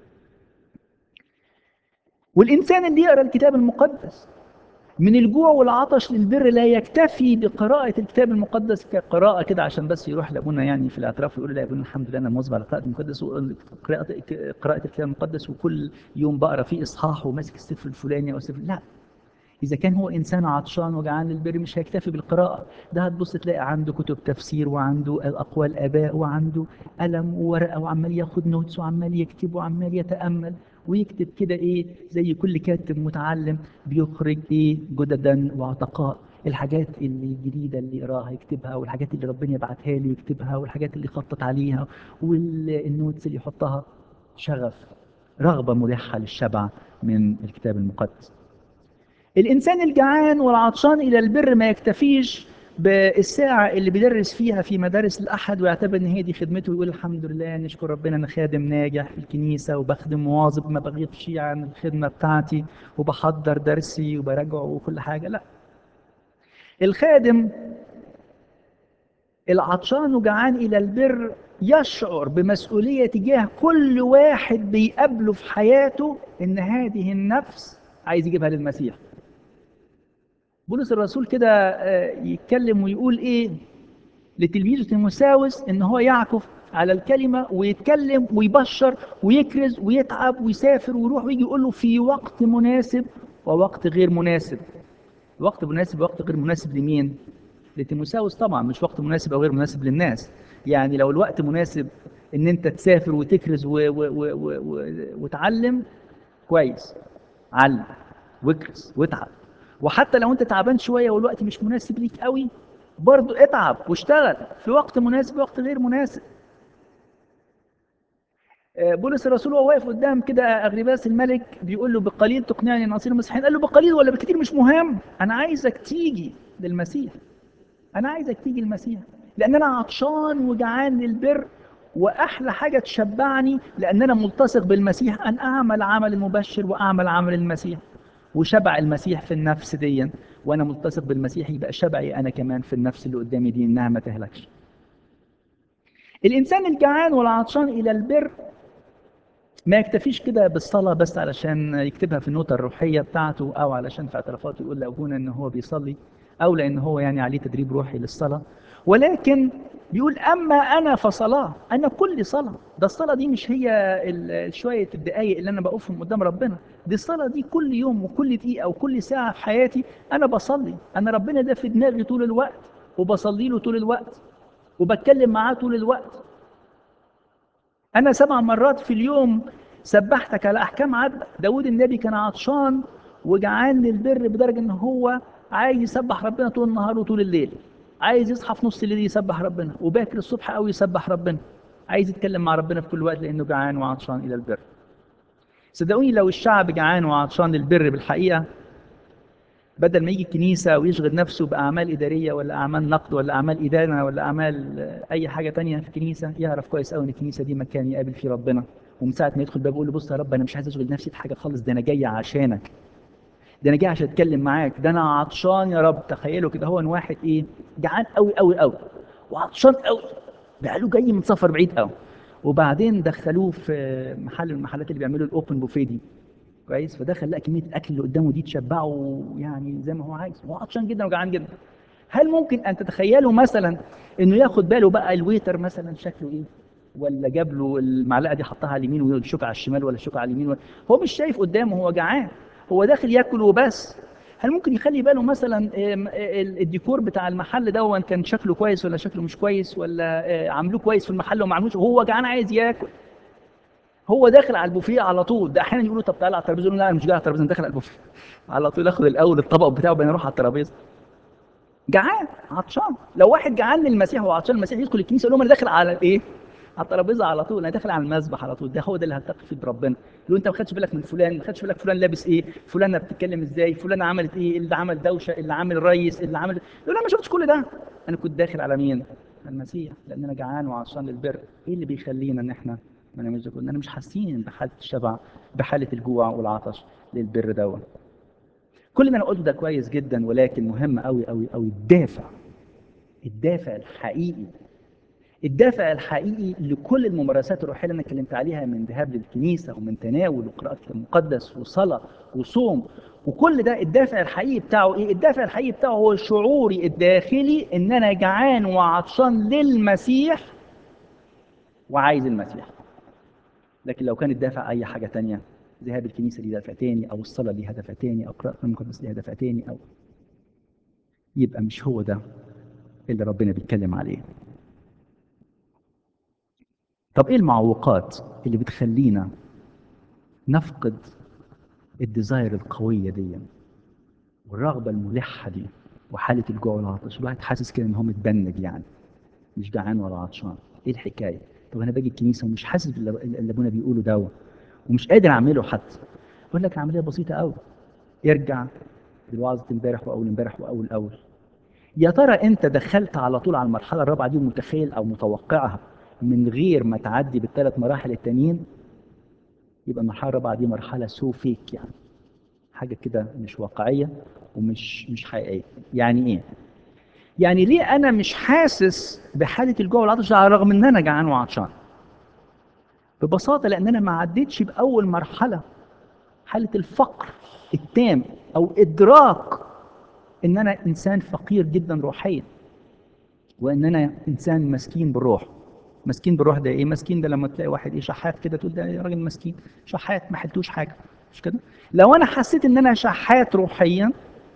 والانسان اللي يقرا الكتاب المقدس من الجوع والعطش للبر لا يكتفي بقراءة الكتاب المقدس كقراءة كده عشان بس يروح لأبونا يعني في الاعتراف ويقول لا يا أبونا الحمد لله أنا مواظب على قراءة المقدس قراءة الكتاب المقدس وكل يوم بقرا فيه إصحاح وماسك السفر الفلاني أو السفر، لا. إذا كان هو إنسان عطشان وجعان للبر مش هيكتفي بالقراءة، ده هتبص تلاقي عنده كتب تفسير وعنده أقوال آباء وعنده قلم وورقة وعمال ياخد نوتس وعمال يكتب وعمال يتأمل ويكتب كده إيه زي كل كاتب متعلم بيخرج إيه جددا وعتقاء، الحاجات اللي الجديدة اللي يقراها يكتبها، والحاجات اللي ربنا يبعتها له يكتبها، والحاجات اللي يخطط عليها، والنوتس اللي يحطها. شغف، رغبة ملحة للشبع من الكتاب المقدس. الإنسان الجعان والعطشان إلى البر ما يكتفيش بالساعة اللي بيدرس فيها في مدارس الأحد ويعتبر إن هي دي خدمته ويقول الحمد لله نشكر ربنا أنا خادم ناجح في الكنيسة وبخدم مواظب ما بغيبش عن الخدمة بتاعتي وبحضر درسي وبراجعه وكل حاجة. لا، الخادم العطشان وجعان إلى البر يشعر بمسؤولية تجاه كل واحد بيقابله في حياته إن هذه النفس عايز يجيبها للمسيح. بولس الرسول كده يتكلم ويقول ايه لتلميذه تيموثاوس ان هو يعكف على الكلمه ويتكلم ويبشر ويكرز ويتعب ويسافر ويروح ويجي، يقول له في وقت مناسب ووقت غير مناسب. وقت مناسب ووقت غير مناسب لمين؟ لتيموثاوس طبعا، مش وقت مناسب او غير مناسب للناس. يعني لو الوقت مناسب ان انت تسافر وتكرز وتعلم، كويس، علم واكرز واتعب. وحتى لو انت تعبان شويه والوقت مش مناسب ليك قوي، برضو اتعب واشتغل في وقت مناسب ووقت غير مناسب. بولس الرسول وهو واقف قدام كده اغرباس الملك بيقول له بقليل تقنعني ان اصير مسيحيا، قال له بقليل ولا بكتير مش مهم، انا عايزك تيجي للمسيح، انا عايزك تيجي المسيح، لان انا عطشان وجعان للبر، واحلى حاجه تشبعني لان انا ملتصق بالمسيح ان اعمل عمل المبشر واعمل عمل المسيح. وشبع المسيح في النفس دي، وانا ملتصق بالمسيح يبقى شبعي انا كمان في النفس اللي قدامي دي انها ما تهلكش. الانسان الجعان والعطشان الى البر ما يكتفيش كده بالصلاه بس علشان يكتبها في النوتة الروحيه بتاعته او علشان في اعترافاته يقول لابونا ان هو بيصلي او لان هو يعني عليه تدريب روحي للصلاه، ولكن بيقول اما انا فصلاه، انا كل صلاه. ده الصلاه دي مش هي شويه الدقايق اللي انا بقفهم قدام ربنا، دي الصلاه دي كل يوم وكل دقيقه وكل ساعه في حياتي انا بصلي، انا ربنا ده في دماغي طول الوقت وبصلي له طول الوقت وبتكلم معاه طول الوقت. أنا 7 مرات في اليوم سبحتك على أحكام عدل. داود النبي كان عطشان وجعان للبر بدرجة إن هو عايز يسبح ربنا طول النهار وطول الليل، عايز يصحى في نص الليل يسبح ربنا وباكر الصبح قوي يسبح ربنا، عايز يتكلم مع ربنا في كل وقت لأنه جعان وعطشان إلى البر. صدقوني لو الشعب جعان وعطشان للبر بالحقيقة، بدل ما يجي الكنيسة ويشغل نفسه بأعمال إدارية ولا أعمال نقد ولا أعمال إدانة ولا أعمال أي حاجة تانية في الكنيسة، يعرف كويس أوي إن الكنيسة دي مكان يقابل فيه ربنا ومن ساعه ما يدخل الباب يقول له بص يا رب انا مش عايز اشغل نفسي بحاجه خالص، ده انا جاي عشانك، ده انا جاي عشان اتكلم معاك، ده انا عطشان يا رب. تخيلوا كده، هو واحد ايه، جعان قوي قوي قوي وعطشان قوي، بقاله جاي من سفر بعيد قوي، وبعدين دخلوه في محل من المحلات اللي بيعملوا الاوبن بوفيه دي، كويس، فدخل لقى كميه الاكل اللي قدامه دي تشبعه يعني زي ما هو عايز، هو عطشان جدا وجعان جدا. هل ممكن ان تتخيلوا مثلا انه ياخد باله بقى الويتر مثلا شكله ايه، ولا جاب له المعلقه دي حطها على اليمين والشوكه على الشمال، ولا الشوكه على اليمين، هو مش شايف قدامه، هو جعان، هو داخل ياكل وبس. هل ممكن يخلي باله مثلا الديكور بتاع المحل ده كان شكله كويس ولا شكله مش كويس، ولا عاملوه كويس في المحل وما عملوش، وهو جعان عايز ياكل، هو داخل على البوفيه على طول. ده احيانا يقولوا طب تعالى على الترابيزه، يقولوا لا انا مش جاي على الترابيزه، انا داخل على البوفيه على طول، اخد الاول الطبق بتاعه وبعدين اروح على الترابيزه. جعان عطشان. لو واحد جعان للمسيح وعطشان المسيح، يدخل الكنيسه يقول لهم انا داخل على الايه؟ على الترابيزه على طول، انا داخل على المذبح على طول. ده هو ده اللي هلتقي فيه بربنا. لو انت ما خدتش بالك من فلان، ما خدتش بالك فلان لابس ايه، فلانه بتتكلم ازاي، فلانه عملت ايه، اللي عمل دوشه، اللي عامل ريس، اللي عمل، يقول انا ما شفتش كل ده، انا كنت داخل على مين؟ على المسيح، لان انا جعان وعطشان للبر. ايه اللي بيخلينا ان احنا ما نعملش ده كله؟ اننا مش حاسين بحاله الشبع، بحاله الجوع والعطش للبر دوت. كل اللي انا قلته ده كويس جدا، ولكن مهم قوي قوي قوي الدافع، الدافع الحقيقي، الدافع الحقيقي لكل الممارسات الروحيه اللي انا اتكلمت عليها، من ذهاب للكنيسه ومن تناول وقراءه المقدس وصلاه وصوم وكل ده. الدافع الحقيقي بتاعه ايه؟ الدافع الحقيقي بتاعه هو شعوري الداخلي ان انا جعان وعطشان للمسيح وعايز المسيح. لكن لو كان الدافع اي حاجه تانية، ذهاب الكنيسه ليه دافع تاني، او الصلاه ليها دافع تاني، او قراءه المقدس ليها دافع تاني، او يبقى مش هو ده اللي ربنا بيتكلم عليه. طب ايه المعوقات اللي بتخلينا نفقد الديزاير القوية دي والرغبة الملحة دي وحالة الجوع والعطش؟ الواحد حاسس كده ان هو متبنج يعني، مش جعان ولا عطشان. ايه الحكاية؟ طب انا باجي الكنيسة ومش حاسس اللي ابونا بيقوله ده، ومش قادر اعمله حتى. اقول لك عملية بسيطة قوي، ارجع للوعظة امبارح واول امبارح واول اول. يا ترى انت دخلت على طول على المرحلة الرابعة دي ومتخيل او متوقعها من غير ما تعدي بالثلاث مراحل التانيين؟ يبقى المرحلة الرابعة دي مرحلة سو فيك يعني، حاجة كده مش واقعية ومش حقيقية. يعني ايه؟ يعني ليه انا مش حاسس بحالة الجوع والعطش على الرغم ان انا جعان وعطشان؟ ببساطة لان انا ما عديتش باول مرحلة، حالة الفقر التام، او ادراك ان انا انسان فقير جدا روحيا، وان انا انسان مسكين بالروح. مسكين بالروح ده ايه؟ مسكين ده لما تلاقي واحد ايه شحات كده تقول ده راجل مسكين، شحات ما حلتوش حاجه، مش كده؟ لو انا حسيت ان انا شحات روحيا،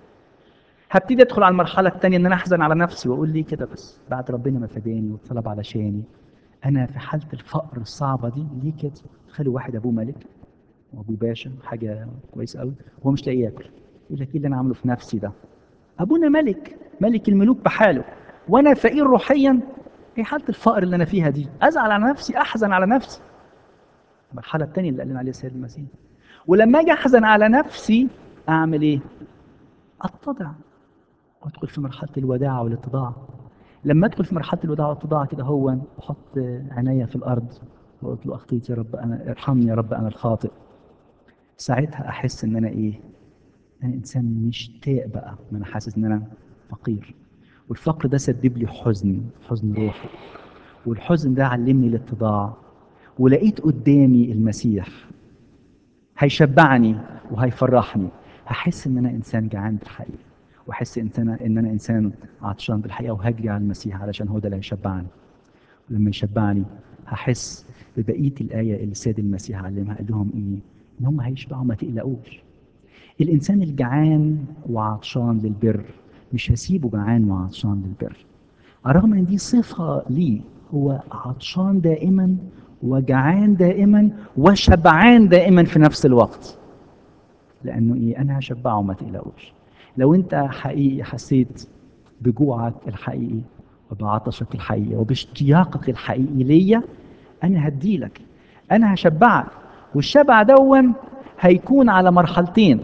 هبتدي ادخل على المرحله الثانيه ان انا احزن على نفسي واقول ليه كده بس، بعد ربنا ما فداني وطلب علشاني، انا في حاله الفقر الصعبه دي ليه كده؟ تخيلوا واحد ابوه ملك وابوه باشا، حاجه كويسه قوي، وهو مش لاقي ياكل، يقول لك ايه اللي انا عامله في نفسي ده؟ ابونا ملك، ملك الملوك بحاله، وانا فقير روحيا. ايه حاله الفقر اللي انا فيها دي؟ ازعل على نفسي، احزن على نفسي. المرحله الثانيه اللي قال لنا عليها السيد المسيح. ولما اجي احزن على نفسي اعمل ايه؟ اتضع وادخل في مرحله الوداع والاتضاع. لما ادخل في مرحله الوداع والاتضاع كده، هو احط عينيا في الارض وقلت له اخطيت يا رب، انا ارحمني يا رب انا الخاطئ. ساعتها احس ان انا ايه؟ انا انسان مشتاق بقى، ما انا حاسس ان انا فقير، والفقر ده سبب لي حزن، حزن روحي، والحزن ده علمني الاتضاع، ولقيت قدامي المسيح هيشبعني وهيفرحني. هحس ان انا انسان جعان بالحقيقه، واحس ان انا انسان عطشان بالحقيقه، وهجري على المسيح علشان هو ده اللي هيشبعني. ولما يشبعني هحس ببقيه الايه اللي السيد المسيح علمها، قال لهم ايه؟ ان هم هيشبعوا، ما تقلقوش. الانسان الجعان وعطشان للبر مش هسيبه جعان وعطشان للبر، رغم ان دي صفه ليه، هو عطشان دائما وجعان دائما وشبعان دائما في نفس الوقت. لانه ايه؟ انا هشبعه ما تقلقوش. لو انت حقيقي حسيت بجوعك الحقيقي وبعطشك الحقيقي وباشتياقك الحقيقي ليا، انا هديلك، انا هشبعك. والشبع دون هيكون على مرحلتين،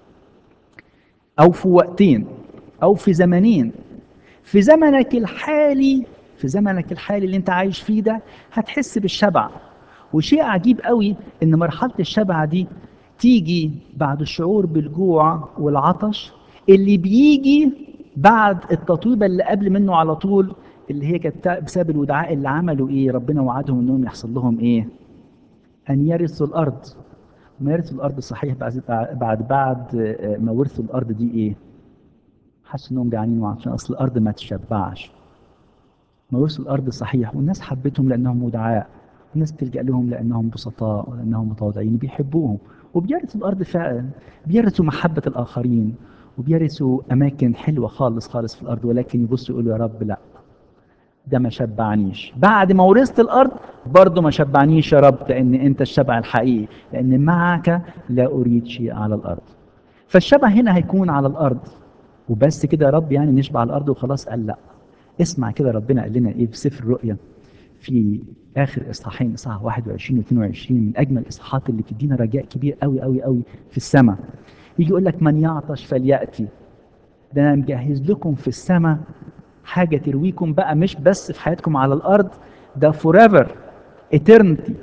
او في وقتين، او في زمنين. في زمنك الحالي، في زمنك الحالي اللي انت عايش فيه ده، هتحس بالشبع وشيء عجيب قوي ان مرحلة الشبع دي تيجي بعد الشعور بالجوع والعطش اللي بيجي بعد التطويبة اللي قبل منه على طول، اللي هي كانت بسبب الودعاء اللي عملوا ايه، ربنا وعدهم انهم يحصل لهم ايه، ان يرثوا الارض. ما يرثوا الارض صحيح بعد ما ورثوا الارض دي ايه، حسوا انهم جعانين وعطشانين، اصل الارض ما تشبعش. ما ورثوا الارض صحيح، والناس حبتهم لانهم ودعاء، الناس تلجأ لهم لانهم بسطاء ولانهم متواضعين بيحبوهم، وبيرثوا الارض فعلا، بيرثوا محبة الاخرين، وبيرثوا اماكن حلوة خالص خالص في الارض، ولكن يبصوا يقولوا يا رب لا، ده ما شبعنيش. بعد ما ورثت الارض برضه ما شبعنيش يا رب، لان انت الشبع الحقيقي، لان معك لا اريد شيء على الارض. فالشبع هنا هيكون على الارض وبس كده يا رب، يعني نشبع على الارض وخلاص؟ قال لا. اسمع كده ربنا قال لنا ايه في سفر الرؤيا في اخر اصحاحين، اصحاح 21 و22، من اجمل الاصحاحات اللي بتدينا رجاء كبير قوي قوي قوي في السماء. يجي يقول لك من يعطش فلياتي، ده انا مجهز لكم في السماء حاجه ترويكم بقى، مش بس في حياتكم على الارض، ده forever eternity.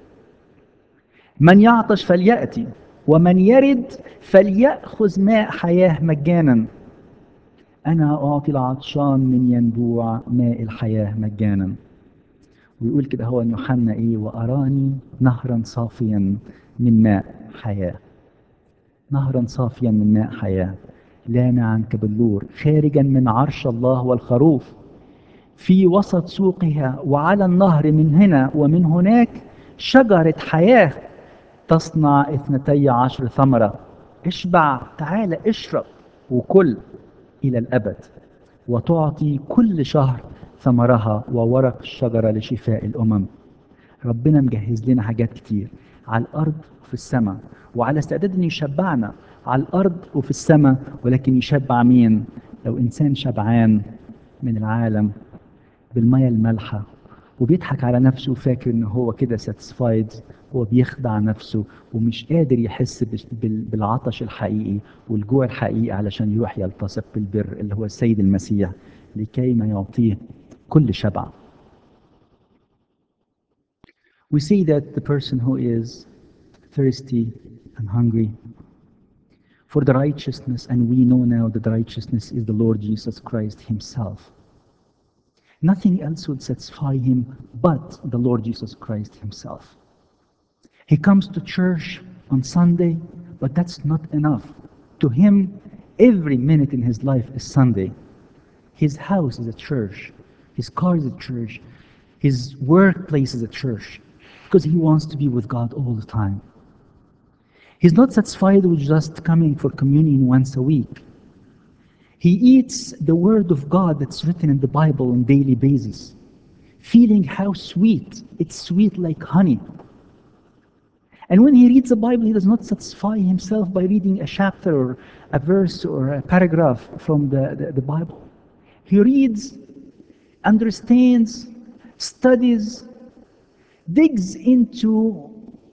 من يعطش فلياتي ومن يرد فليأخذ ماء حياه مجانا، انا اعطي العطشان من ينبوع ماء الحياه مجانا. ويقول كده هو يوحنا ايه، واراني نهرا صافيا من ماء حياه، نهرا صافيا من ماء حياه لامعا كبلور خارجا من عرش الله والخروف في وسط سوقها، وعلى النهر من هنا ومن هناك شجرة حياة تصنع 12 ثمرة. اشبع، تعال اشرب وكل إلى الأبد، وتعطي كل شهر ثمرها، وورق الشجرة لشفاء الأمم. ربنا مجهز لنا حاجات كتير على الأرض وفي السماء، وعلى استعداد أن يشبعنا على الأرض وفي السماء. ولكن يشبع مين؟ لو إنسان شبعان من العالم بالمية المالحة وبيضحك على نفسه وفاكر ان هو كده ساتسفايد، هو بيخدع نفسه ومش قادر يحس بالعطش الحقيقي والجوع الحقيقي علشان يروح يلتصق بالبر اللي هو السيد المسيح لكي ما يعطيه كل شبع. We see that the person who is thirsty and hungry for the righteousness, and we know now that the righteousness is the Lord Jesus Christ himself. Nothing else would satisfy him but the Lord Jesus Christ himself. He comes to church on Sunday, but that's not enough. To him, every minute in his life is Sunday. His house is a church. His car is a church. His workplace is a church, because he wants to be with God all the time. He's not satisfied with just coming for communion once a week. He eats the word of God that's written in the Bible on a daily basis, feeling how sweet, it's sweet like honey. And when he reads the Bible, he does not satisfy himself by reading a chapter or a verse or a paragraph from the Bible. He reads, understands, studies, digs into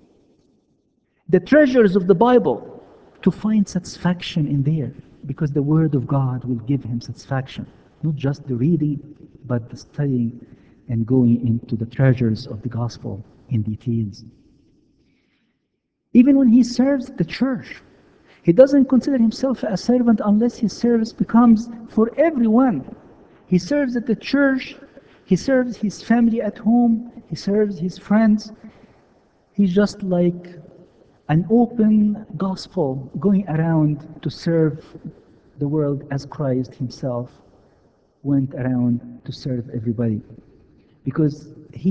the treasures of the Bible to find satisfaction in there, because the Word of God will give him satisfaction. Not just the reading, but the studying and going into the treasures of the gospel in details. Even when he serves the church, he doesn't consider himself a servant unless his service becomes for everyone. He serves at the church, he serves his family at home, he serves his friends. He's just like an open gospel going around to serve the world as Christ himself went around to serve everybody. Because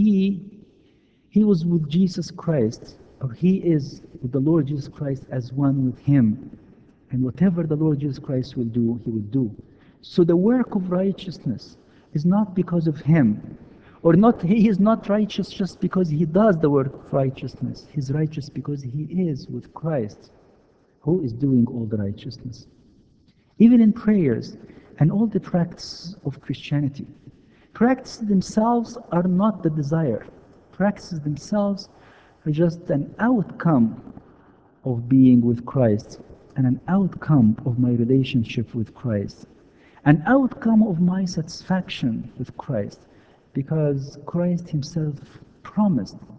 he was with Jesus Christ, or he is with the Lord Jesus Christ as one with him. And whatever the Lord Jesus Christ will do, he will do. So the work of righteousness is not because of him, or not, he is not righteous just because he does the work of righteousness. He's righteous because he is with Christ, who is doing all the righteousness. Even in prayers and all the practices of Christianity, practices themselves are not the desire. Practices themselves are just an outcome of being with Christ, and an outcome of my relationship with Christ, an outcome of my satisfaction with Christ, because Christ himself promised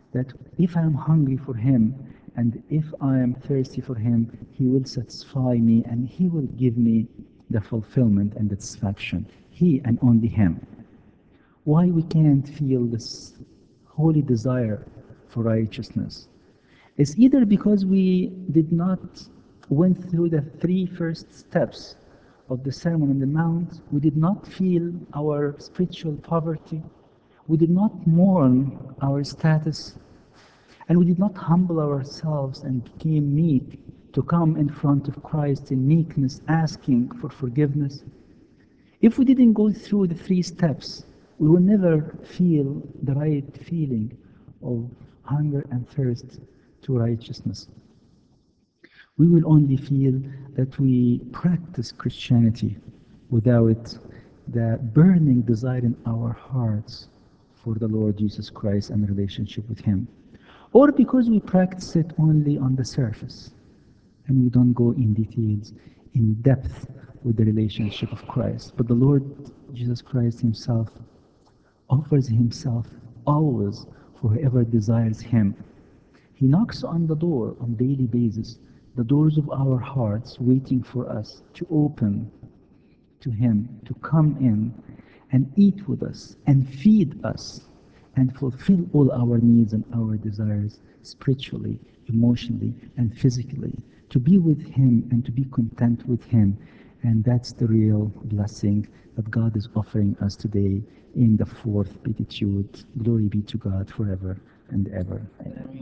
that if I am hungry for Him and if I am thirsty for Him, He will satisfy me and He will give me the fulfillment and the satisfaction. He and only Him. Why we can't feel this holy desire for righteousness? It's either because we did not went through the three first steps of the Sermon on the Mount. We did not feel our spiritual poverty. We did not mourn our status, and we did not humble ourselves and became meek to come in front of Christ in meekness, asking for forgiveness. If we didn't go through the three steps, we will never feel the right feeling of hunger and thirst to righteousness. We will only feel that we practice Christianity without the burning desire in our hearts for the Lord Jesus Christ and relationship with Him. Or because we practice it only on the surface and we don't go in details, in depth with the relationship of Christ. But the Lord Jesus Christ Himself offers Himself always for whoever desires Him. He knocks on the door on daily basis, the doors of our hearts waiting for us to open to Him, to come in and eat with us and feed us and fulfill all our needs and our desires spiritually, emotionally, and physically, to be with Him and to be content with Him. And that's the real blessing that God is offering us today in the fourth beatitude. Glory be to God forever and ever. Amen.